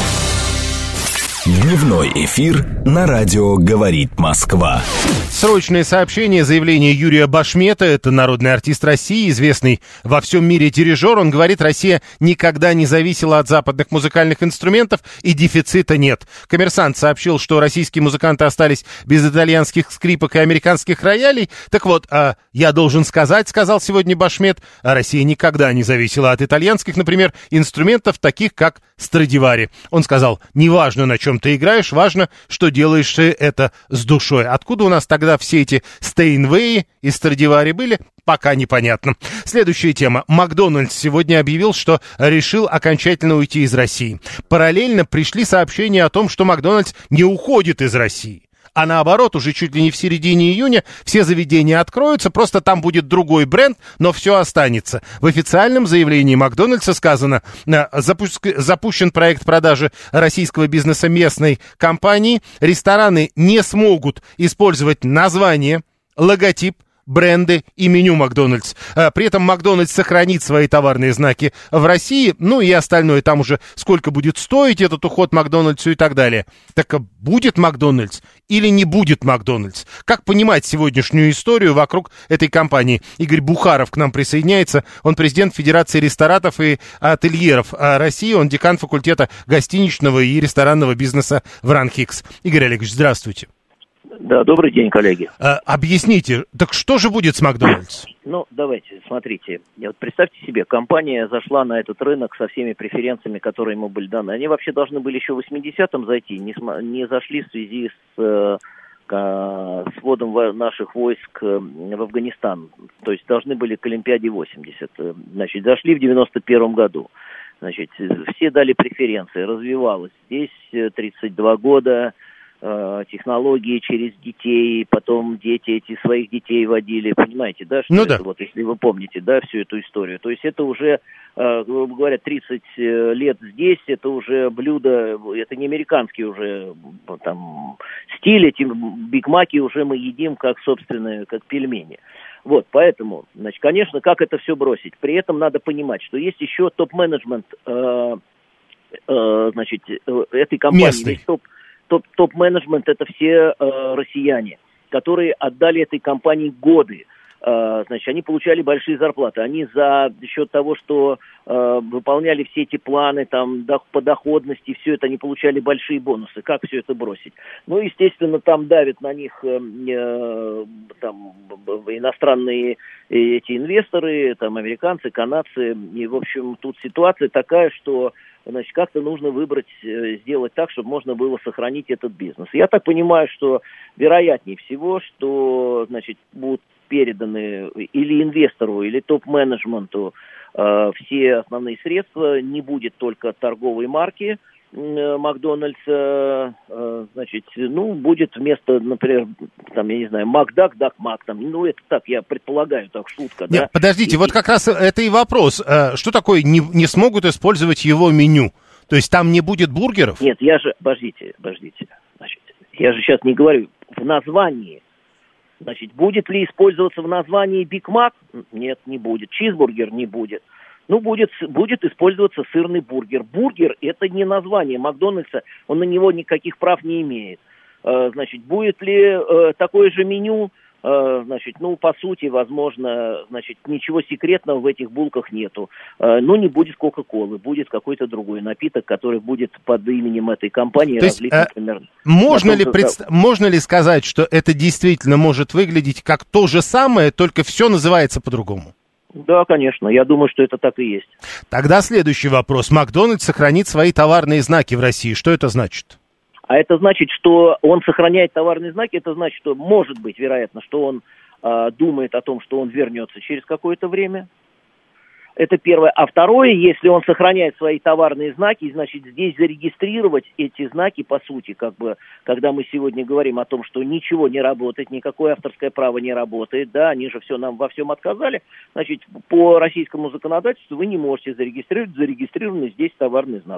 Дневной эфир на радио «Говорит Москва». Срочное сообщение, заявление Юрия Башмета, это народный артист России, известный во всем мире дирижер. Он говорит, Россия никогда не зависела от западных музыкальных инструментов и дефицита нет. «Коммерсант» сообщил, что российские музыканты остались без итальянских скрипок и американских роялей. Так вот, а я должен сказать, сказал сегодня Башмет, Россия никогда не зависела от итальянских, например, инструментов, таких как Страдивари. Он сказал, неважно, на чем ты играешь, важно, что делаешь ты это с душой. Откуда у нас тогда все эти Стейнвеи и Страдивари были, пока непонятно. Следующая тема. Макдональдс сегодня объявил, что решил окончательно уйти из России. Параллельно пришли сообщения о том, что Макдональдс не уходит из России. А наоборот, уже чуть ли не в середине июня все заведения откроются, просто там будет другой бренд, но все останется. В официальном заявлении Макдональдса сказано, запуск, запущен проект продажи российского бизнеса местной компании. Рестораны не смогут использовать название, логотип, бренды и меню Макдональдс. При этом Макдональдс сохранит свои товарные знаки в России, ну и остальное там уже сколько будет стоить этот уход Макдональдсу и так далее. Так будет Макдональдс или не будет Макдональдс? Как понимать сегодняшнюю историю вокруг этой компании? Игорь Бухаров к нам присоединяется. Он президент Федерации ресторатов и ательеров России. Он декан факультета гостиничного и ресторанного бизнеса в РАНХИКС. Игорь Олегович, здравствуйте. Да, добрый день, коллеги. А, объясните, так что же будет с Макдональдс? Ну, давайте, смотрите. Вот представьте себе, компания зашла на этот рынок со всеми преференциями, которые ему были даны. Они вообще должны были еще в восьмидесятом зайти, не, см- не зашли в связи с, э, с вводом наших войск в Афганистан. То есть должны были к Олимпиаде восемьдесят. Значит, зашли в девяносто первом году. Значит, все дали преференции, развивалось. Здесь тридцать два года... технологии через детей, потом дети эти своих детей водили, понимаете, да, что ну, это, да. вот, если вы помните, да, всю эту историю. То есть это уже, грубо говоря, тридцать лет здесь, это уже блюдо, это не американский уже там стиль, эти бигмаки уже мы едим как собственные, как пельмени. Вот, поэтому, значит, конечно, как это все бросить? При этом надо понимать, что есть еще топ-менеджмент, э, э, значит, этой компании, есть топ Топ, топ-менеджмент – это все э, россияне, которые отдали этой компании годы. Э, значит, они получали большие зарплаты. Они за счет того, что э, выполняли все эти планы там, до, по доходности, все это, они получали большие бонусы. Как все это бросить? Ну, естественно, там давят на них э, э, там, иностранные эти инвесторы, там, американцы, канадцы. И, в общем, тут ситуация такая, что значит, как-то нужно выбрать, сделать так, чтобы можно было сохранить этот бизнес. Я так понимаю, что вероятнее всего, что, значит, будут переданы или инвестору, или топ-менеджменту э, все основные средства, не будет только торговой марки э, Макдональдса, э, значит, ну, будет вместо, например, там, я не знаю, Макдак, Дак Мак, там, ну, это так, я предполагаю, так, шутка, Нет, да? Подождите, и, вот как раз это и вопрос. Что такое не, не смогут использовать его меню? То есть там не будет бургеров? Нет, я же, подождите, подождите, значит, я же сейчас не говорю, в названии. Значит, будет ли использоваться в названии Биг Мак? Нет, не будет. Чизбургер не будет. Ну, будет, будет использоваться сырный бургер. Бургер – это не название Макдональдса, он на него никаких прав не имеет. Значит, будет ли такое же меню? Значит, ну, по сути, возможно, значит, ничего секретного в этих булках нету. Ну, не будет Кока-Колы, будет какой-то другой напиток, который будет под именем этой компании разлит, есть, например. Можно ли, предст... можно ли сказать, что это действительно может выглядеть как то же самое, только все называется по-другому? Да, конечно, я думаю, что это так и есть. Тогда следующий вопрос. Макдональдс сохранит свои товарные знаки в России. Что это значит? А это значит, что он сохраняет товарные знаки, это значит, что может быть, вероятно, что он э, думает о том, что он вернется через какое-то время. Это первое. А второе, если он сохраняет свои товарные знаки, значит, здесь зарегистрировать эти знаки, по сути, как бы, когда мы сегодня говорим о том, что ничего не работает, никакое авторское право не работает, да, они же все нам во всем отказали, значит, по российскому законодательству вы не можете зарегистрировать зарегистрированный здесь товарный знак.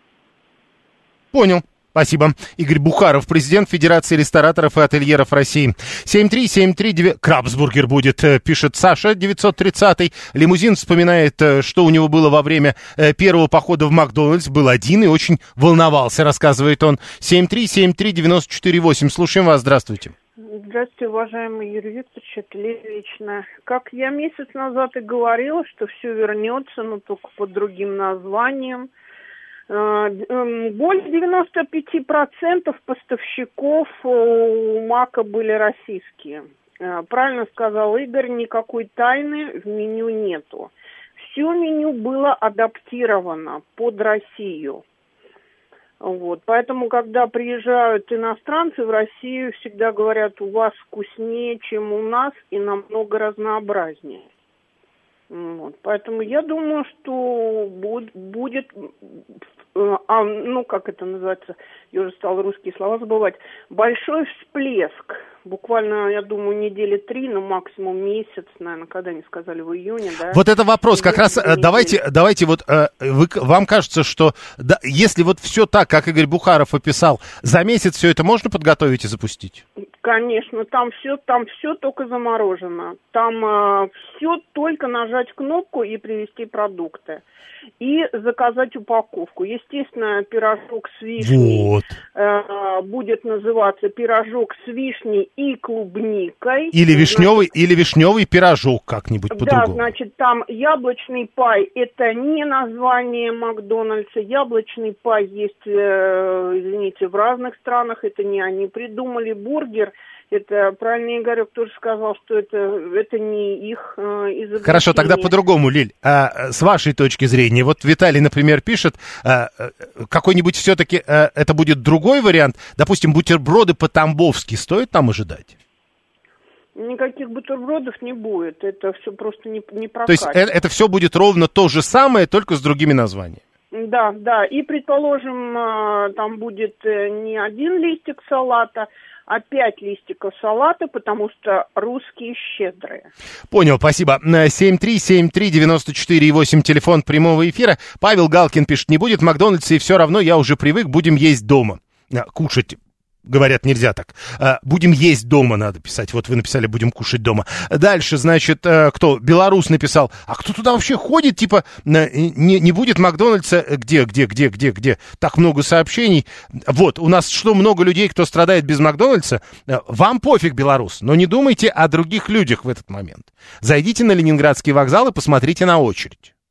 Понял. Спасибо. Игорь Бухаров, президент Федерации рестораторов и ательеров России. семь три семь три девять... Крабсбургер будет, пишет Саша, девятьсот тридцатый. Лимузин вспоминает, что у него было во время первого похода в Макдональдс. Был один и очень волновался, рассказывает он. семь три семь три девять четыре восемь. Слушаем вас. Здравствуйте. Здравствуйте, уважаемый Юрий Викторович, это лично. Как я месяц назад и говорила, что все вернется, но только под другим названием. Более девяносто пять процентов поставщиков у Мака были российские. Правильно сказал Игорь, никакой тайны в меню нету. Все меню было адаптировано под Россию. Вот. Поэтому, когда приезжают иностранцы в Россию, всегда говорят, у вас вкуснее, чем у нас, и намного разнообразнее. Вот. Поэтому я думаю, что будет, будет а, ну, как это называется, я уже стала русские слова забывать, большой всплеск. Буквально, я думаю, недели три, ну, максимум месяц, наверное, когда они сказали, в июне, да. Вот это вопрос, как раз, давайте, давайте вот, вы, вам кажется, что да, если вот все так, как Игорь Бухаров описал, за месяц все это можно подготовить и запустить? Конечно, там все, там все только заморожено. Там э, все только нажать кнопку и привезти продукты. И заказать упаковку. Естественно, пирожок с вишней вот. э, будет называться пирожок с вишней и клубникой. Или вишневый, значит, или вишневый пирожок как-нибудь по-другому. Да, значит, там яблочный пай, это не название Макдональдса. Яблочный пай есть, э, извините, в разных странах, это не они придумали. Бургер, это правильно Игорек тоже сказал, что это, это не их э, изобретение. Хорошо, тогда по-другому, Лиль. А, с вашей точки зрения, вот Виталий, например, пишет, а, какой-нибудь все-таки а, это будет другой вариант. Допустим, бутерброды по-тамбовски стоит там ожидать? Никаких бутербродов не будет. Это все просто не, не прокатит. То есть это, это все будет ровно то же самое, только с другими названиями? Да, да. И, предположим, там будет не один листик салата, а пять листиков салата, потому что русские щедрые. Понял, спасибо. семь три семь три девять четыре восемь, телефон прямого эфира. Павел Галкин пишет, не будет Макдональдса, и все равно я уже привык, будем есть дома. Кушать. Говорят, нельзя так. Будем есть дома, надо писать. Вот вы написали, будем кушать дома. Дальше, значит, кто? Белорус написал. А кто туда вообще ходит? Типа, не, не будет Макдональдса. Где, где, где, где, где? Так много сообщений. Вот, у нас что, много людей, кто страдает без Макдональдса? Вам пофиг, белорус, но не думайте о других людях в этот момент. Зайдите на Ленинградский вокзал и посмотрите на очередь.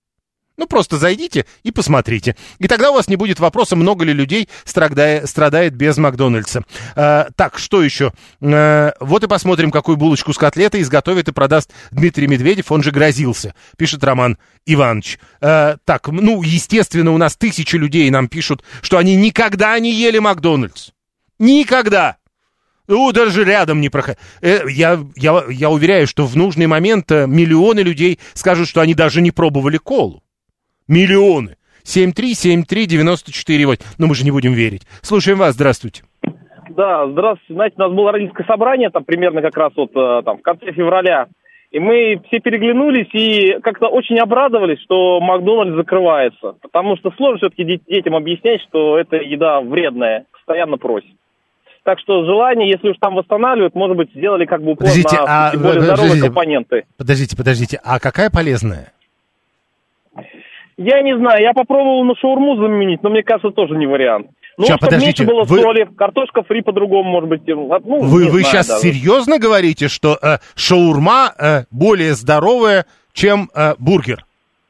Ну, просто зайдите и посмотрите. И тогда у вас не будет вопроса, много ли людей страдает, страдает без Макдональдса. А, так, что еще? А, вот и посмотрим, какую булочку с котлетой изготовит и продаст Дмитрий Медведев. Он же грозился, пишет Роман Иванович. А, так, ну, естественно, у нас тысячи людей нам пишут, что они никогда не ели Макдональдс. Никогда. Ну, даже рядом не проходит. Я, я, я уверяю, что в нужный момент миллионы людей скажут, что они даже не пробовали колу. Миллионы. семь три семь три девяносто четыре восемь. Но мы же не будем верить. Слушаем вас. Здравствуйте. Да, здравствуйте. Знаете, у нас было родительское собрание, там примерно как раз вот там в конце февраля. И мы все переглянулись и как-то очень обрадовались, что Макдональдс закрывается. Потому что сложно все-таки детям объяснять, что эта еда вредная. Постоянно просят. Так что желание, если уж там восстанавливают, может быть, сделали как бы упор подождите, на а, более здоровые подождите, компоненты. Подождите, подождите. А какая полезная? Я не знаю, я попробовал на шаурму заменить, но мне кажется, тоже не вариант. Ну, Ща, чтобы меньше было вы... соли, картошка фри по-другому, может быть. Ну, вы вы знаю, сейчас даже. серьезно говорите, что э, шаурма э, более здоровая, чем э, бургер?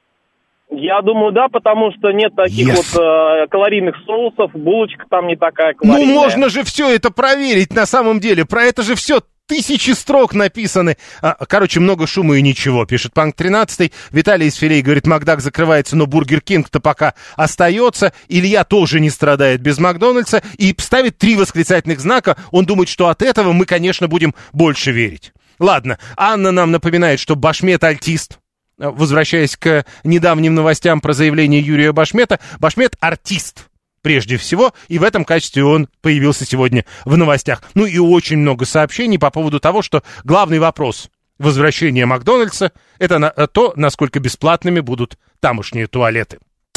Я думаю, да, потому что нет таких yes. вот э, калорийных соусов, булочка там не такая калорийная. Ну, можно же все это проверить на самом деле. Про это же все тысячи строк написаны. А, короче, много шума и ничего, пишет Панк тринадцатый. Виталий из Филей говорит, Макдак закрывается, но Бургер Кинг-то пока остается. Илья тоже не страдает без Макдональдса. И ставит три восклицательных знака. Он думает, что от этого мы, конечно, будем больше верить. Ладно, Анна нам напоминает, что Башмет артист. Возвращаясь к недавним новостям про заявление Юрия Башмета, Башмет артист прежде всего, и в этом качестве он появился сегодня в новостях. Ну и очень много сообщений по поводу того, что главный вопрос возвращения Макдональдса — это на, то, насколько бесплатными будут тамошние туалеты.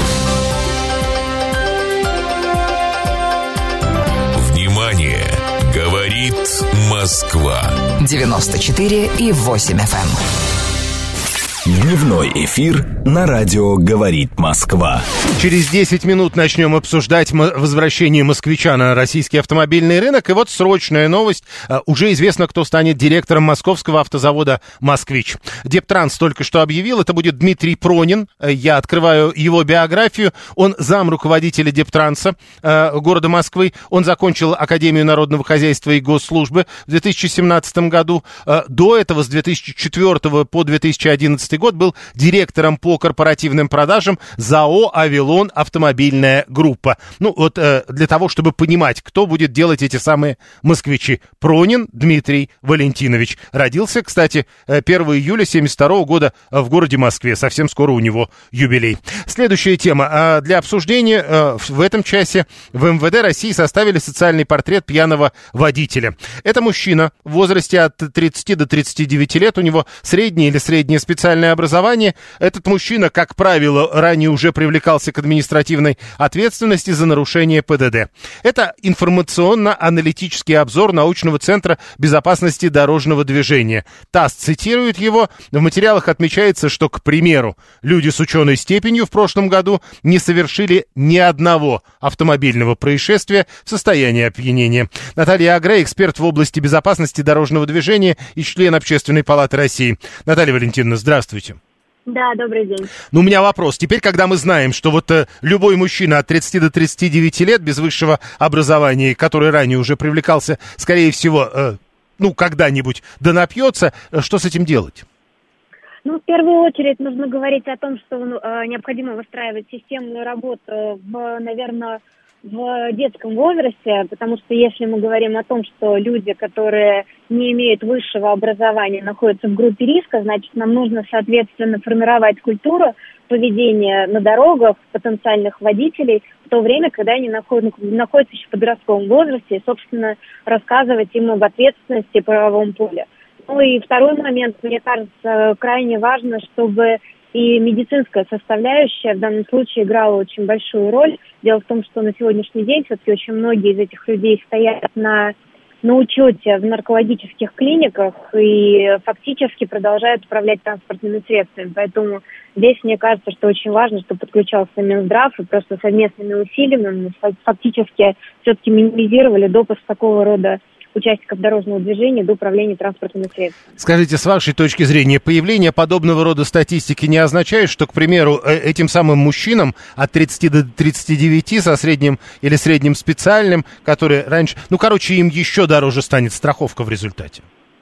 Внимание! Говорит Москва. девяносто четыре и восемь эф эм. Дневной эфир на радио «Говорит Москва». Через десять минут начнем обсуждать возвращение москвича на российский автомобильный рынок. И вот срочная новость. Уже известно, кто станет директором московского автозавода «Москвич». Дептранс только что объявил, это будет Дмитрий Пронин. Я открываю его биографию. Он зам руководителя Дептранса э, города Москвы. Он закончил Академию народного хозяйства и госслужбы в две тысячи семнадцатом году. Э, до этого, с две тысячи четвёртого по две тысячи одиннадцатый год, был директором по корпоративным продажам ЗАО «Авилон Автомобильная группа». Ну, вот э, для того, чтобы понимать, кто будет делать эти самые москвичи. Пронин Дмитрий Валентинович. Родился, кстати, первого июля семьдесят второго года в городе Москве. Совсем скоро у него юбилей. Следующая тема. Э, для обсуждения э, в этом часе в эм вэ дэ России составили социальный портрет пьяного водителя. Это мужчина в возрасте от тридцати до тридцати девяти лет. У него среднее или среднее специальное образование. Этот мужчина, как правило, ранее уже привлекался к административной ответственности за нарушение пэ дэ дэ. Это информационно-аналитический обзор научного центра безопасности дорожного движения. ТАСС цитирует его. В материалах отмечается, что, к примеру, люди с ученой степенью в прошлом году не совершили ни одного автомобильного происшествия в состоянии опьянения. Наталья Агре, эксперт в области безопасности дорожного движения и член Общественной палаты России. Наталья Валентиновна, здравствуйте. Да, добрый день. Ну, у меня вопрос. Теперь, когда мы знаем, что вот э, любой мужчина от тридцати до тридцати девяти лет без высшего образования, который ранее уже привлекался, скорее всего, э, ну, когда-нибудь да напьется, э, что с этим делать? Ну, в первую очередь нужно говорить о том, что э, необходимо выстраивать системную работу в, наверное, в детском возрасте, потому что если мы говорим о том, что люди, которые не имеют высшего образования, находятся в группе риска, значит, нам нужно, соответственно, формировать культуру поведения на дорогах потенциальных водителей в то время, когда они находятся, находятся еще в подростковом возрасте, и, собственно, рассказывать им об ответственности в правовом поле. Ну и второй момент, мне кажется, крайне важно, чтобы и медицинская составляющая в данном случае играла очень большую роль. Дело в том, что на сегодняшний день все-таки очень многие из этих людей стоят на, на учете в наркологических клиниках и фактически продолжают управлять транспортными средствами. Поэтому здесь мне кажется, что очень важно, чтобы подключался Минздрав и просто совместными усилиями мы фактически все-таки минимизировали допуск такого рода участников дорожного движения до управления транспортными средствами. Скажите, с вашей точки зрения, появление подобного рода статистики не означает, что, к примеру, этим самым мужчинам от тридцати до тридцати девяти со средним или средним специальным, которые раньше... Ну, короче, им еще дороже станет страховка в результате?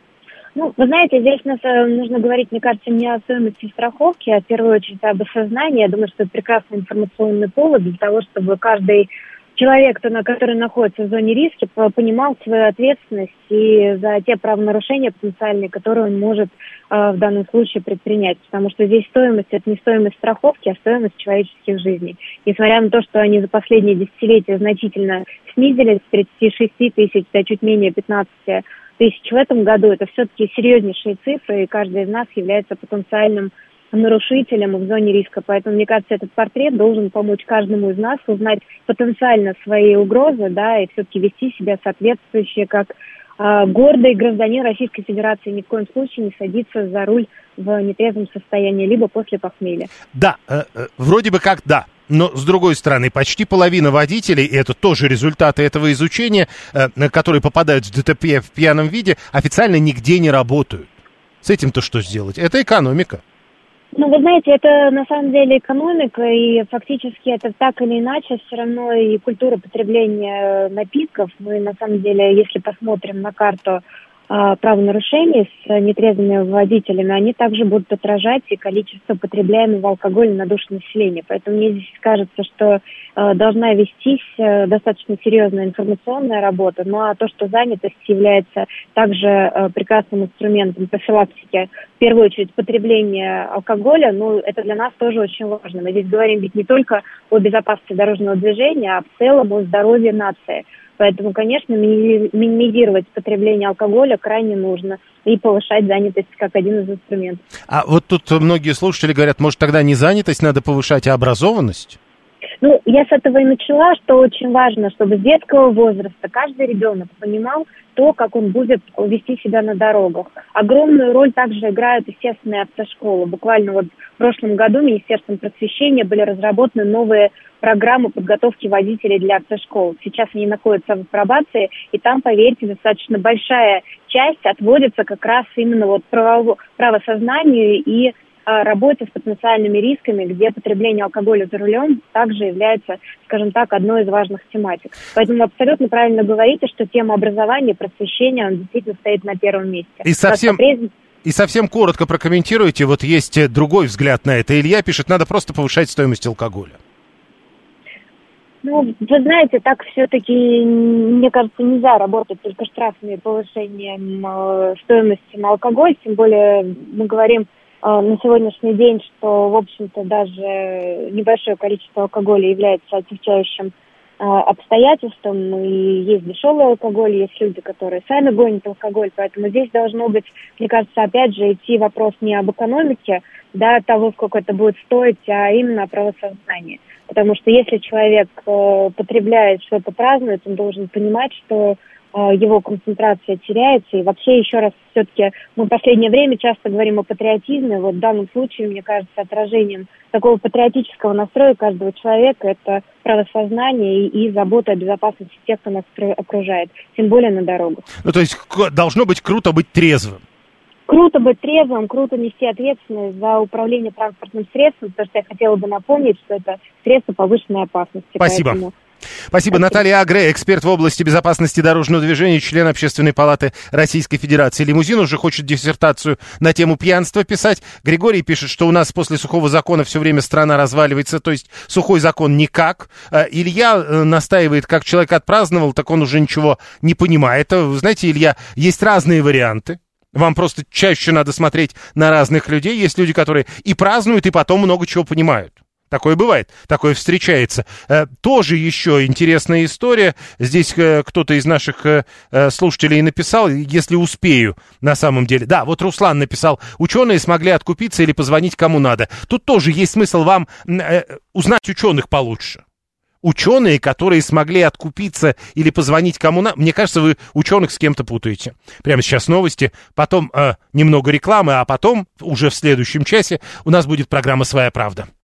Ну, вы знаете, здесь нас, нужно говорить, мне кажется, не о стоимости страховки, а в первую очередь об осознании. Я думаю, что это прекрасный информационный повод для того, чтобы каждый человек, который находится в зоне риска, понимал свою ответственность и за те правонарушения потенциальные, которые он может в данном случае предпринять. Потому что здесь стоимость – это не стоимость страховки, а стоимость человеческих жизней. Несмотря на то, что они за последние десятилетия значительно снизились с тридцати шести тысяч до чуть менее пятнадцати тысяч в этом году, это все-таки серьезнейшие цифры, и каждый из нас является потенциальным нарушителем в зоне риска. Поэтому, мне кажется, этот портрет должен помочь каждому из нас узнать потенциально свои угрозы, да, и все-таки вести себя соответствующе, как э, гордый гражданин Российской Федерации, ни в коем случае не садиться за руль в нетрезвом состоянии, либо после похмелья. Да, э, э, вроде бы как да. Но, с другой стороны, почти половина водителей, и это тоже результаты этого изучения, э, которые попадают в ДТП в пьяном виде, официально нигде не работают. С этим-то что сделать? Это экономика. Ну, вы знаете, это на самом деле экономика, и фактически это так или иначе все равно и культура потребления напитков. Мы, на самом деле, если посмотрим на карту э, правонарушений с нетрезвыми водителями, они также будут отражать и количество потребляемого алкоголя на душу населения. Поэтому мне здесь кажется, что э, должна вестись э, достаточно серьезная информационная работа. Ну а то, что занятость является также э, прекрасным инструментом профилактики, в первую очередь потребление алкоголя, ну это для нас тоже очень важно. Мы здесь говорим ведь не только о безопасности дорожного движения, а в целом о здоровье нации. Поэтому, конечно, минимизировать потребление алкоголя крайне нужно и повышать занятость как один из инструментов. А вот тут многие слушатели говорят, может, тогда не занятость надо повышать, а образованность? Ну, я с этого и начала, что очень важно, чтобы с детского возраста каждый ребенок понимал то, как он будет вести себя на дорогах. Огромную роль также играют естественные автошколы. Буквально вот в прошлом году Министерством просвещения были разработаны новые программы подготовки водителей для автошкол. Сейчас они находятся в апробации, и там, поверьте, достаточно большая часть отводится как раз именно вот право, правосознанию и работе с потенциальными рисками, где потребление алкоголя за рулем также является, скажем так, одной из важных тематик. Поэтому вы абсолютно правильно говорите, что тема образования, просвещения, она действительно стоит на первом месте. И совсем... И совсем коротко прокомментируйте, вот есть другой взгляд на это. Илья пишет, надо просто повышать стоимость алкоголя. Ну, вы знаете, так все-таки, мне кажется, нельзя работать только штрафами и повышением э, стоимости на алкоголь, тем более мы говорим на сегодняшний день, что, в общем-то, даже небольшое количество алкоголя является отягчающим э, обстоятельством, и есть дешевый алкоголь, есть люди, которые сами гонят алкоголь, поэтому здесь должно быть, мне кажется, опять же, идти вопрос не об экономике, да, того, сколько это будет стоить, а именно о правосознании. Потому что если человек э, потребляет что-то, празднует, он должен понимать, что его концентрация теряется. И вообще, еще раз, все-таки мы в последнее время часто говорим о патриотизме. Вот в данном случае, мне кажется, отражением такого патриотического настроя каждого человека это правосознание и, и забота о безопасности тех, кто нас окружает, тем более на дорогах. Ну, то есть должно быть круто быть трезвым. Круто быть трезвым, круто нести ответственность за управление транспортным средством, потому что я хотела бы напомнить, что это средство повышенной опасности. Спасибо. Поэтому... Спасибо. Наталья Агре, эксперт в области безопасности дорожного движения, член Общественной палаты Российской Федерации. Лимузин уже хочет диссертацию на тему пьянства писать. Григорий пишет, что у нас после сухого закона все время страна разваливается, то есть сухой закон никак. Илья настаивает, как человек отпраздновал, так он уже ничего не понимает. Вы знаете, Илья, есть разные варианты. Вам просто чаще надо смотреть на разных людей. Есть люди, которые и празднуют, и потом много чего понимают. Такое бывает, такое встречается. Э, тоже еще интересная история. Здесь э, кто-то из наших э, слушателей написал, если успею, на самом деле. Да, вот Руслан написал, ученые смогли откупиться или позвонить кому надо. Тут тоже есть смысл вам э, узнать ученых получше. Ученые, которые смогли откупиться или позвонить кому надо. Мне кажется, вы ученых с кем-то путаете. Прямо сейчас новости, потом э, немного рекламы, а потом, уже в следующем часе, у нас будет программа «Своя правда».